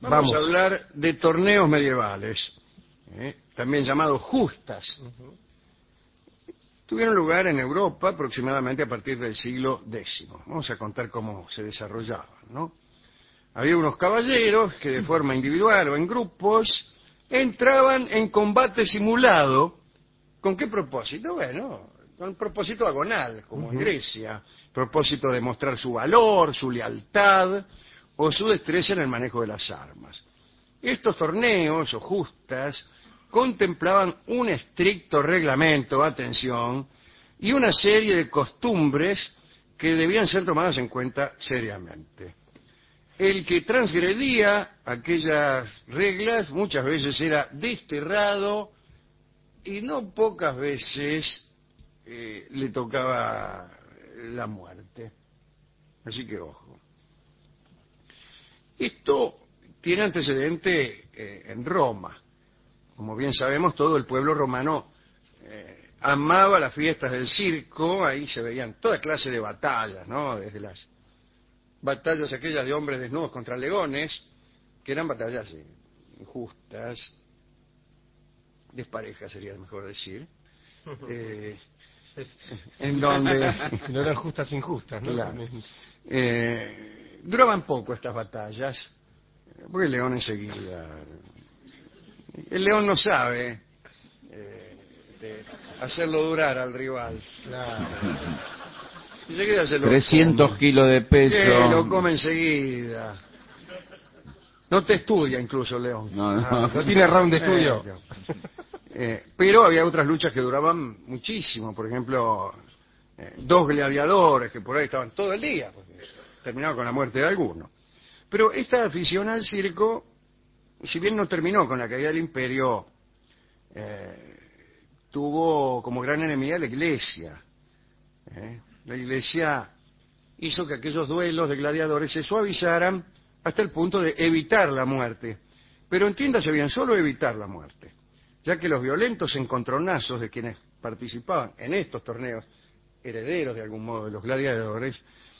Vamos a hablar de torneos medievales, también llamados justas. Tuvieron lugar en Europa aproximadamente a partir del siglo X. Vamos a contar cómo se desarrollaban, ¿no? Había unos caballeros que de forma individual o en grupos entraban en combate simulado. ¿Con qué propósito? Bueno, con propósito agonal, como en Grecia. Propósito de mostrar su valor, su lealtad o su destreza en el manejo de las armas. Estos torneos o justas contemplaban un estricto reglamento, atención, y una serie de costumbres que debían ser tomadas en cuenta seriamente. El que transgredía aquellas reglas muchas veces era desterrado y no pocas veces le tocaba la muerte. Así que ojo. Esto tiene antecedente en Roma. Como bien sabemos, todo el pueblo romano amaba las fiestas del circo. Ahí se veían toda clase de batallas, ¿no? Desde las batallas aquellas de hombres desnudos contra leones, que eran batallas injustas, desparejas sería mejor decir, en donde... Si no eran justas, injustas, ¿no? Claro. Duraban poco estas batallas, porque el león enseguida... El león no sabe hacerlo durar al rival. Claro. Enseguida se lo 300 come. kilos de peso. Lo come enseguida. No te estudia incluso el león. No tiene round de estudio. Pero había otras luchas que duraban muchísimo. Por ejemplo, dos gladiadores que por ahí estaban todo el día, porque terminaba con la muerte de alguno. Pero esta afición al circo, si bien no terminó con la caída del imperio, tuvo como gran enemiga la Iglesia. La Iglesia hizo que aquellos duelos de gladiadores se suavizaran hasta el punto de evitar la muerte. Pero entiéndase bien, solo evitar la muerte, ya que los violentos encontronazos de quienes participaban en estos torneos, herederos de algún modo de los gladiadores,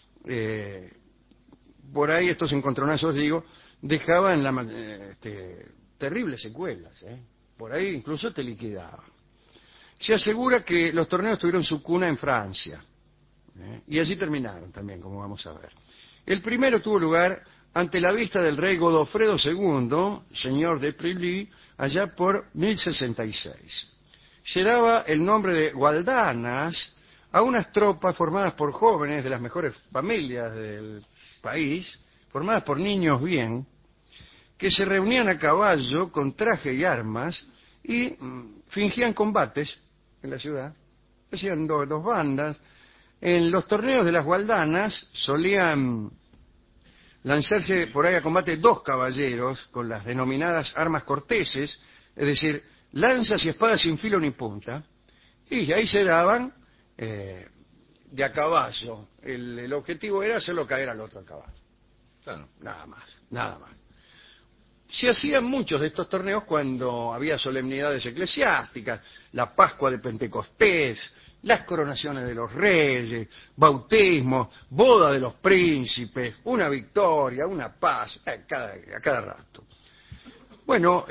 por ahí estos encontronazos, digo, dejaban terribles secuelas. Por ahí incluso te liquidaban. Se asegura que los torneos tuvieron su cuna en Francia, y allí terminaron también, como vamos a ver. El primero tuvo lugar ante la vista del rey Godofredo II, señor de Prilly, allá por 1066. Se daba el nombre de gualdanas a unas tropas formadas por jóvenes de las mejores familias del país, formadas por niños bien, que se reunían a caballo con traje y armas y fingían combates en la ciudad. Hacían dos bandas. En los torneos de las gualdanas solían lanzarse por ahí a combate dos caballeros con las denominadas armas corteses, es decir, lanzas y espadas sin filo ni punta, y ahí se daban de a caballo. El objetivo era hacerlo caer al otro a caballo. Claro. Nada más, nada más. Se hacían muchos de estos torneos cuando había solemnidades eclesiásticas, la Pascua de Pentecostés, las coronaciones de los reyes, bautismos, boda de los príncipes, una victoria, una paz, a cada rato. Bueno,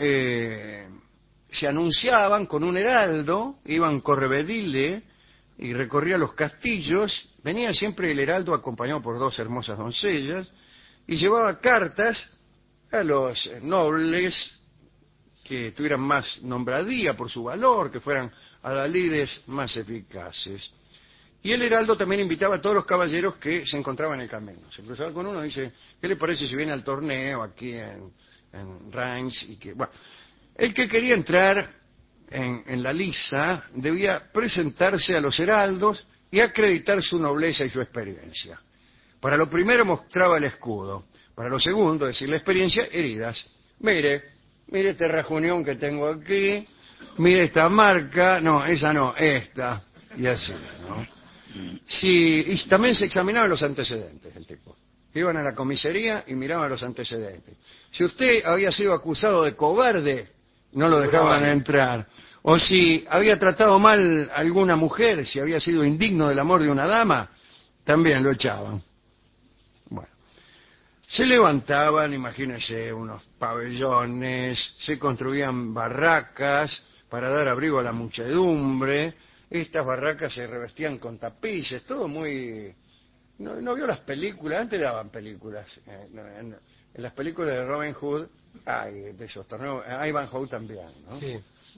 se anunciaban con un heraldo, iban correvedile y recorría los castillos, venía siempre el heraldo acompañado por dos hermosas doncellas y llevaba cartas a los nobles que tuvieran más nombradía por su valor, que fueran adalides más eficaces. Y el heraldo también invitaba a todos los caballeros que se encontraban en el camino. Se cruzaba con uno y dice, ¿qué le parece si viene al torneo aquí en Reims? Y que, bueno, el que quería entrar en la liza debía presentarse a los heraldos y acreditar su nobleza y su experiencia. Para lo primero mostraba el escudo. Para lo segundo, decir la experiencia, heridas. Mire este rajunión que tengo aquí, mire esta marca, no, esa no, esta, y así, ¿no? Sí, y también se examinaban los antecedentes del tipo. Iban a la comisaría y miraban los antecedentes. Si usted había sido acusado de cobarde, no lo dejaban entrar. O si había tratado mal a alguna mujer, si había sido indigno del amor de una dama, también lo echaban. Se levantaban, imagínense, unos pabellones, se construían barracas para dar abrigo a la muchedumbre. Estas barracas se revestían con tapices, todo muy... ¿No vio las películas? Antes daban películas. En las películas de Robin Hood hay de esos torneos. Ivanhoe también, ¿no? Sí.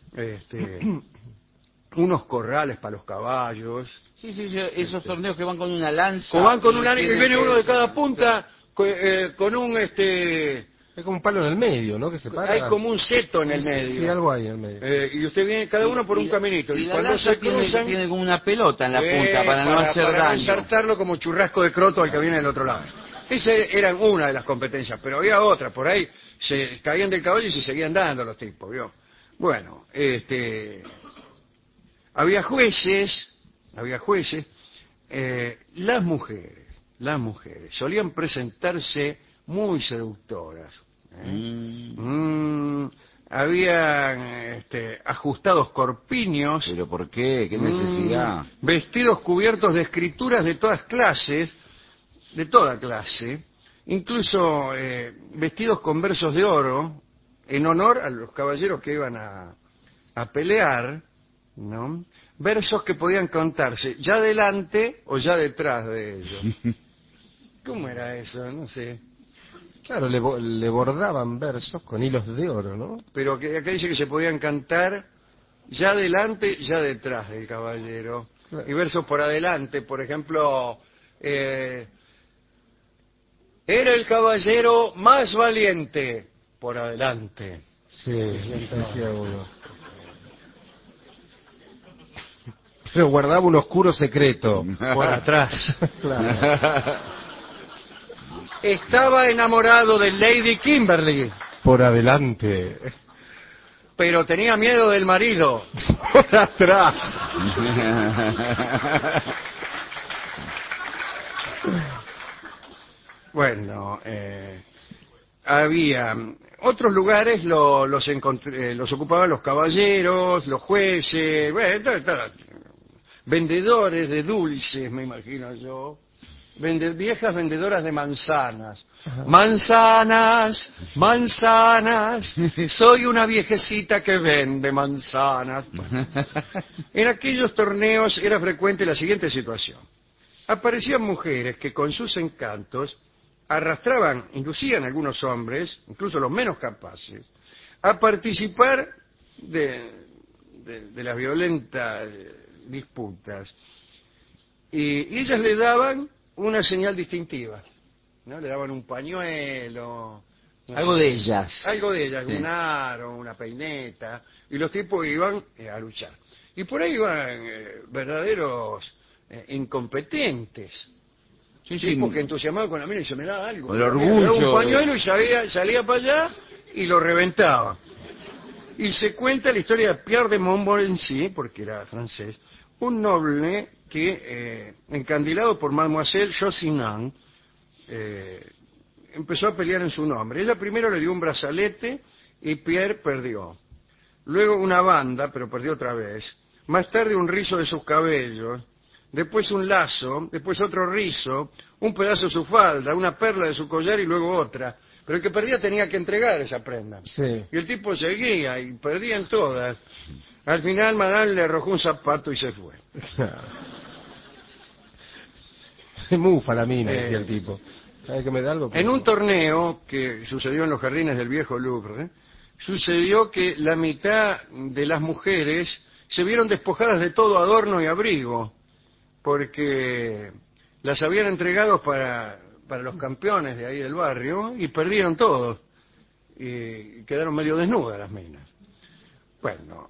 Unos corrales para los caballos. Sí, esos torneos que van con una lanza. O van con un y área y viene uno de cada punta con un Hay como un palo en el medio, ¿no? Que se para. hay como un seto en el medio. Sí, algo hay en el medio. Y usted viene cada uno por un caminito. Y la cuando lanza se cruzan, tiene como una pelota en la punta para no hacer para daño. ensartarlo como churrasco de croto al que viene del otro lado. Esa era una de las competencias, pero había otra. Por ahí se caían del caballo y se seguían dando los tipos, ¿vio? Bueno, había jueces, las mujeres solían presentarse muy seductoras. Habían ajustados corpiños. ¿Pero por qué? ¿Qué necesidad? Vestidos cubiertos de escrituras de todas clases, de toda clase, incluso vestidos con versos de oro, en honor a los caballeros que iban a pelear, ¿no? Versos que podían contarse ya delante o ya detrás de ellos. ¿Cómo era eso? No sé. Claro, le bordaban versos con hilos de oro, ¿no? Pero que acá dice que se podían cantar ya delante, ya detrás del caballero. Claro. Y versos por adelante, por ejemplo, era el caballero más valiente por adelante. Sí, decía uno. Pero guardaba un oscuro secreto. Por atrás. Claro. Estaba enamorado de Lady Kimberly, Por adelante. pero tenía miedo del marido. Por atrás. Bueno, había otros lugares los ocupaban los caballeros, los jueces, bueno, vendedores de dulces, me imagino yo. Viejas vendedoras de manzanas. Manzanas, manzanas, soy una viejecita que vende manzanas. En aquellos torneos era frecuente la siguiente situación. Aparecían mujeres que con sus encantos arrastraban, inducían a algunos hombres, incluso los menos capaces, a participar de las violentas disputas. Y ellas le daban una señal distintiva, ¿no? Le daban un pañuelo, Algo de ellas. algo de ellas, Sí. un aro, una peineta, y los tipos iban a luchar. Y por ahí iban verdaderos incompetentes. Sí, Tipos que entusiasmados con la mina y se me da algo. Con el Me daba orgullo. un pañuelo y salía para allá y lo reventaba. Y se cuenta la historia de Pierre de Montmorency, porque era francés, un noble que, encandilado por Mademoiselle Josinan, empezó a pelear en su nombre. Ella primero le dio un brazalete y Pierre perdió. Luego una banda, pero perdió otra vez. Más tarde un rizo de sus cabellos. Después un lazo, después otro rizo, un pedazo de su falda, una perla de su collar y luego otra. Pero el que perdía tenía que entregar esa prenda. Sí. Y el tipo seguía y perdían todas. Al final Madame le arrojó un zapato y se fue. Mufa la mina, decía el tipo. ¿Sabe que me da algo? En un torneo que sucedió en los jardines del viejo Louvre, sucedió que la mitad de las mujeres se vieron despojadas de todo adorno y abrigo, porque las habían entregado para los campeones de ahí del barrio y perdieron todo. Y quedaron medio desnudas las minas. Bueno,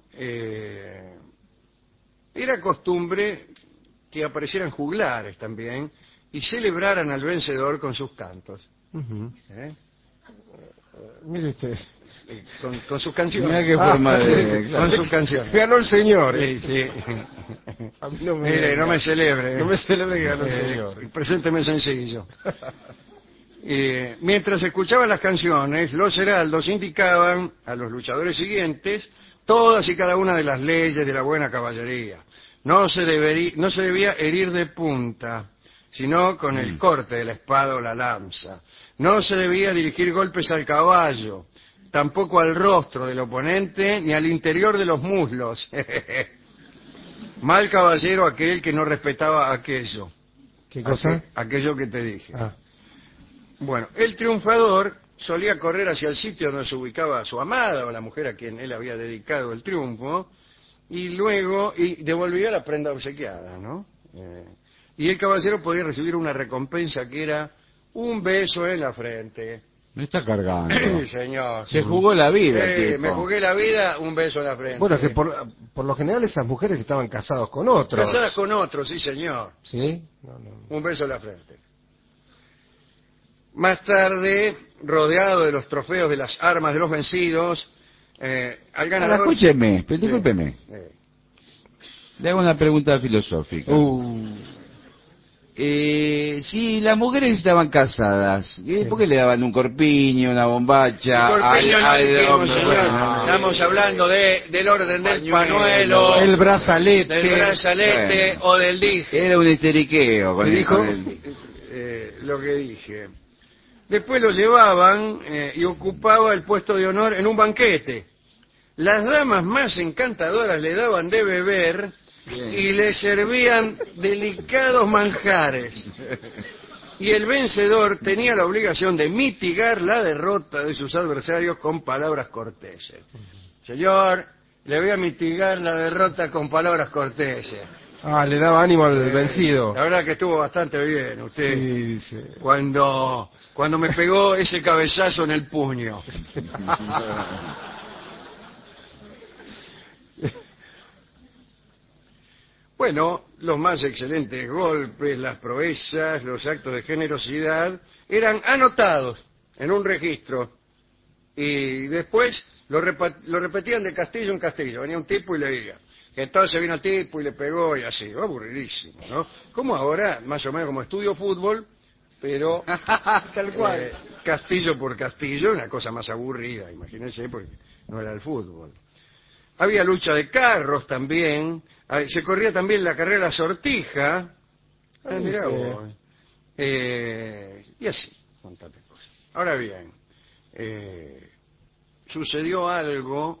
era costumbre que aparecieran juglares también y celebraran al vencedor con sus cantos. Ujú. ¿Eh? Mire usted. Con sus canciones. Mira qué forma de... Con sus canciones. Ganó el señor. Sí, sí. A mí no me, Mire, no me celebre. No me celebre que ganó el señor. Presénteme sencillo. Mientras escuchaban las canciones, los heraldos indicaban a los luchadores siguientes todas y cada una de las leyes de la buena caballería. No se debía herir de punta, sino con el corte de la espada o la lanza. No se debía dirigir golpes al caballo, tampoco al rostro del oponente ni al interior de los muslos. Mal caballero aquel que no respetaba aquello. ¿Qué cosa? Aquello que te dije. Ah, Bueno, el triunfador solía correr hacia el sitio donde se ubicaba su amada o la mujer a quien él había dedicado el triunfo y luego devolvía la prenda obsequiada, ¿no? Y el caballero podía recibir una recompensa que era un beso en la frente. Me está cargando. Sí, señor. Se jugó la vida, tipo. Me jugué la vida, un beso en la frente. bueno, que por lo general esas mujeres estaban casadas con otros. Casadas con otro, sí, señor. ¿Sí? No. Un beso en la frente. Más tarde, rodeado de los trofeos de las armas de los vencidos, al Ahora, ganador... escúcheme, pero discúlpeme. Le hago una pregunta filosófica. Si las mujeres estaban casadas, ¿por qué le daban un corpiño, una bombacha? Corpiño no dijimos, hombre? señor. Estamos hablando del orden del pañuelo, El brazalete. del brazalete Bueno. o del dije. Era un histeriqueo. ¿Qué dijo? Lo que dije. Después lo llevaban y ocupaba el puesto de honor en un banquete. Las damas más encantadoras le daban de beber y le servían delicados manjares. Y el vencedor tenía la obligación de mitigar la derrota de sus adversarios con palabras corteses. Señor, le voy a mitigar la derrota con palabras corteses. Ah, le daba ánimo al vencido. La verdad que estuvo bastante bien usted. Sí, dice. Cuando me pegó ese cabezazo en el puño. Bueno, los más excelentes golpes, las proezas, los actos de generosidad eran anotados en un registro y después lo repetían de castillo en castillo. Venía un tipo y leía. Que entonces vino el tipo y le pegó y así. Aburridísimo, ¿no? Como ahora, más o menos como estudio fútbol, pero Tal cual. castillo por castillo, una cosa más aburrida, imagínense, porque no era el fútbol. Había lucha de carros también, se corría también la carrera a la sortija, mirá vos. Y así, con tantas cosas. Ahora bien, sucedió algo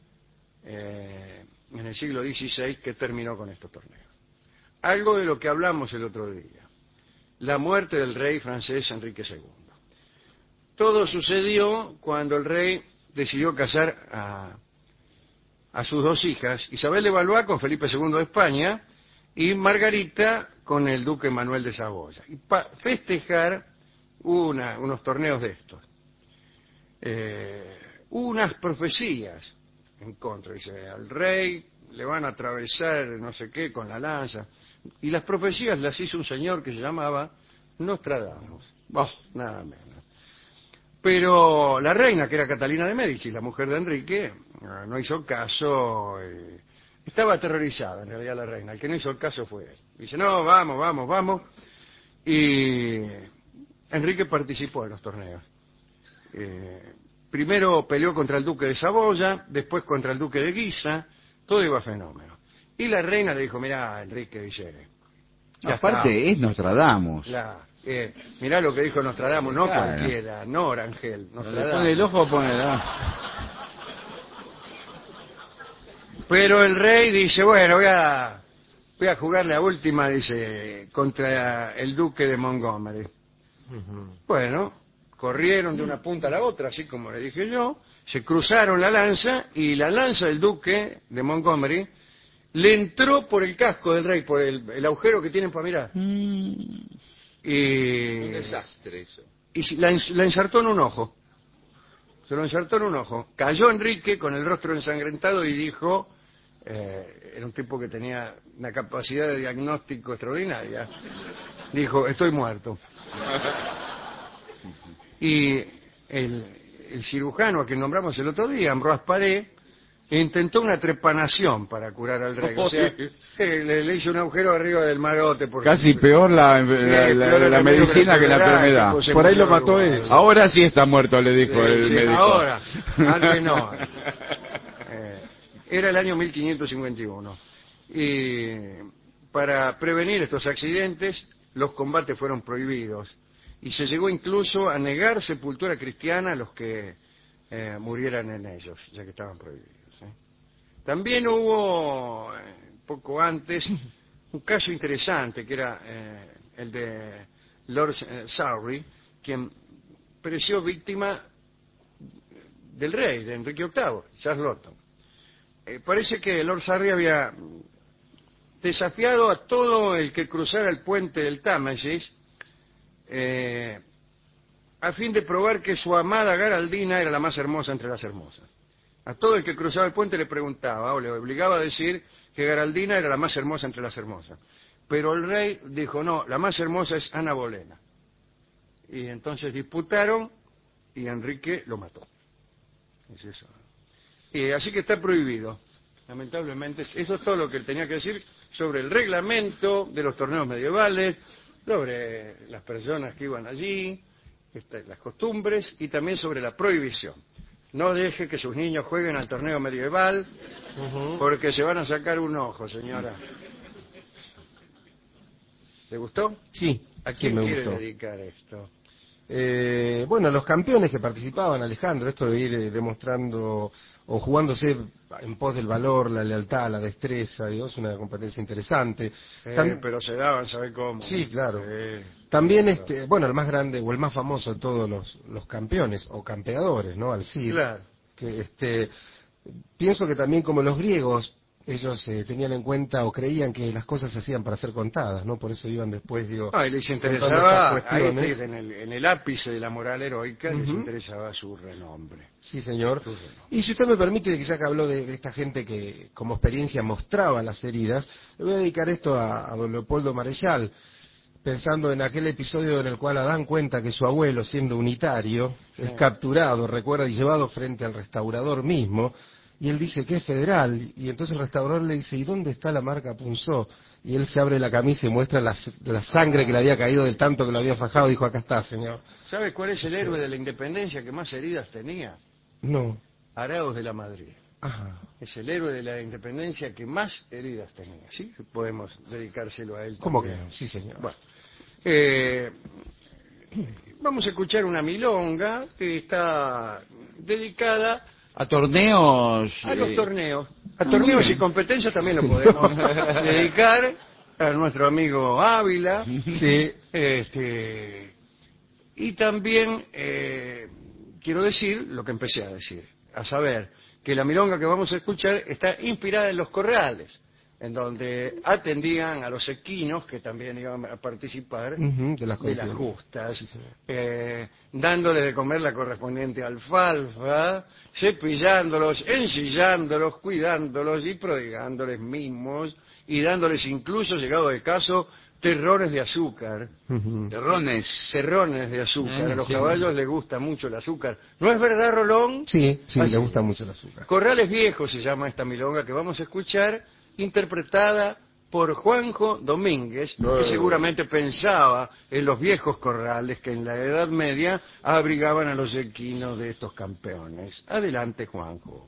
en el siglo XVI que terminó con estos torneos. Algo de lo que hablamos el otro día. La muerte del rey francés Enrique II. Todo sucedió cuando el rey decidió casar a sus dos hijas, Isabel de Valois con Felipe II de España y Margarita con el duque Manuel de Saboya. Y para festejar unos torneos de estos. Unas profecías en contra. Dice, al rey le van a atravesar no sé qué con la lanza. Y las profecías las hizo un señor que se llamaba Nostradamus. Nada menos. Pero la reina, que era Catalina de Médici, la mujer de Enrique, no hizo caso. Estaba aterrorizada en realidad la reina. El que no hizo caso fue él. Dice, no, vamos. Y Enrique participó en los torneos. Primero peleó contra el duque de Saboya, después contra el duque de Guisa, todo iba fenómeno. Y la reina le dijo, mirá, Enrique, dice, Aparte, es Nostradamus. mirá lo que dijo Nostradamus, no Claro. cualquiera, no Orangel, Donde Nostradamus. pone el ojo, pone Pero el rey dice, bueno, voy a jugar la última, dice, contra el duque de Montgomery. Bueno, corrieron de una punta a la otra, así como le dije yo, se cruzaron la lanza y la lanza del duque de Montgomery le entró por el casco del rey, por el agujero que tienen para mirar. Y un desastre eso. Y la ensartó en un ojo. Se lo ensartó en un ojo. Cayó Enrique con el rostro ensangrentado y dijo, era un tipo que tenía una capacidad de diagnóstico extraordinaria, dijo, estoy muerto. Y el cirujano a quien nombramos el otro día, Ambroise Paré, intentó una trepanación para curar al rey. O sea, le hizo un agujero arriba del marote. Porque Casi peor la medicina que la enfermedad. Por ahí lo mató él. Ahora sí está muerto, le dijo el sí, médico. Ahora, antes no. Era el año 1551. Y para prevenir estos accidentes, los combates fueron prohibidos. y se llegó incluso a negar sepultura cristiana a los que murieran en ellos, ya que estaban prohibidos. También hubo, poco antes, un caso interesante, que era el de Lord Surrey, quien pereció víctima del rey, de Enrique VIII, Charlotte. Parece que Lord Surrey había desafiado a todo el que cruzara el puente del Támesis a fin de probar que su amada Geraldina era la más hermosa entre las hermosas. A todo el que cruzaba el puente le preguntaba o le obligaba a decir que Geraldina era la más hermosa entre las hermosas. Pero el rey dijo, no, la más hermosa es Ana Bolena. Y entonces disputaron y Enrique lo mató. Es eso. Y así que está prohibido. Lamentablemente, eso es todo lo que tenía que decir sobre el reglamento de los torneos medievales, sobre las personas que iban allí, las costumbres y también sobre la prohibición. No deje que sus niños jueguen al torneo medieval porque se van a sacar un ojo, señora. ¿Le gustó? Sí. ¿A quién me quiere gustó. dedicar esto? Bueno, los campeones que participaban, Alejandro, esto de ir demostrando o jugándose en pos del valor, la lealtad, la destreza, digo, es una competencia interesante. Pero se daban, ¿sabe cómo? Sí, claro. También, claro. bueno, el más grande o el más famoso de todos los campeones o campeadores, ¿no? Al Cid. Claro. Que pienso que también como los griegos, ellos tenían en cuenta o creían que las cosas se hacían para ser contadas, ¿no? Por eso iban después, digo... Y les contando interesaba, estas ahí cuestiones. en el ápice de la moral heroica, les interesaba su renombre. Sí, señor. Su renombre. Y si usted me permite, que ya que habló de esta gente que como experiencia mostraba las heridas, le voy a dedicar esto a don Leopoldo Marechal, pensando en aquel episodio en el cual Adán cuenta que su abuelo, siendo unitario, es capturado, recuerda, y llevado frente al restaurador mismo, y él dice que es federal, y entonces el restaurador le dice, ¿y dónde está la marca Punzó? Y él se abre la camisa y muestra la sangre que le había caído del tanto que lo había fajado, y dijo, acá está, señor. ¿Sabe cuál es el héroe de la independencia que más heridas tenía? No. Arauz de la Madrid. Ajá. Es el héroe de la independencia que más heridas tenía. ¿Sí? Podemos dedicárselo a él ¿Cómo que también. no? Sí, señor. Bueno, vamos a escuchar una milonga que está dedicada A torneos... a los torneos. A muy torneos bien. y competencias también lo podemos dedicar a nuestro amigo Ávila. Sí. Y también quiero decir lo que empecé a decir, a saber que la milonga que vamos a escuchar está inspirada en los corrales, en donde atendían a los equinos que también iban a participar De las de las contiendas. justas, Sí, señor. dándoles de comer la correspondiente alfalfa, cepillándolos, ensillándolos, cuidándolos y prodigándoles mimos y dándoles incluso, llegado el caso, terrones de azúcar. Terrones. Terrones de azúcar. A los Sí. caballos les gusta mucho el azúcar. ¿No es verdad, Rolón? Sí, Así le gusta es. mucho el azúcar. Corrales Viejos se llama esta milonga que vamos a escuchar, interpretada por Juanjo Domínguez, que seguramente pensaba en los viejos corrales que en la Edad Media abrigaban a los equinos de estos campeones. Adelante, Juanjo.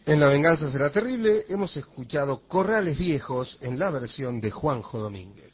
En La venganza será terrible hemos escuchado Corrales Viejos en la versión de Juanjo Domínguez.